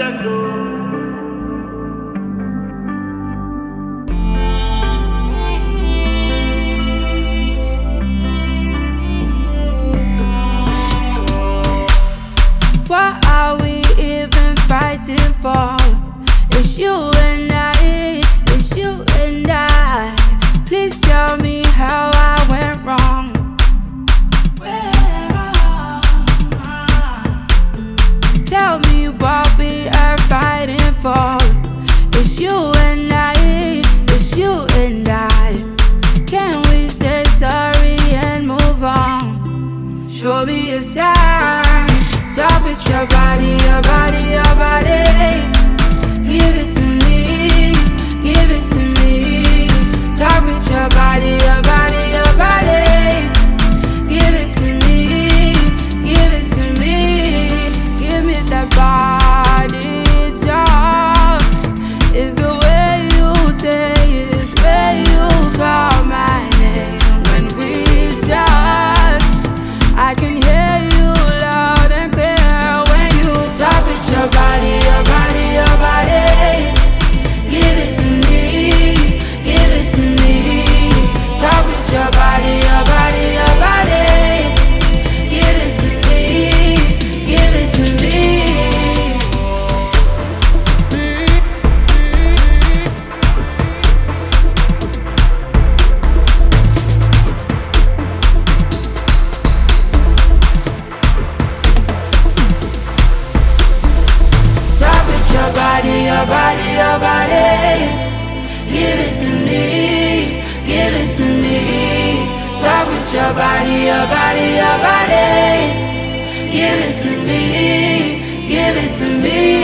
What are we even fighting for? It's you and I, it's you and I. Please tell me how I went wrong. Tell me what we are fighting for. It's you and I, it's you and I. Can we say sorry and move on? Show me a sign. Talk with your body, your body, your body. Give it to me, give it to me. Talk with your body, your body, your body. Give it to me, give it to me. Give me that body talk. It's the way you say it, it's the way you call my name. When we touch, I can hear you loud and clear. When you talk with your body, your body, your body. Give it to me, give it to me. Talk with your body, your body, your body. Give it to me, give it to me. Talk with your body, your body, your body. Give it to me, give it to me. Talk with your body, your body, your body. Give it to me, give it to me.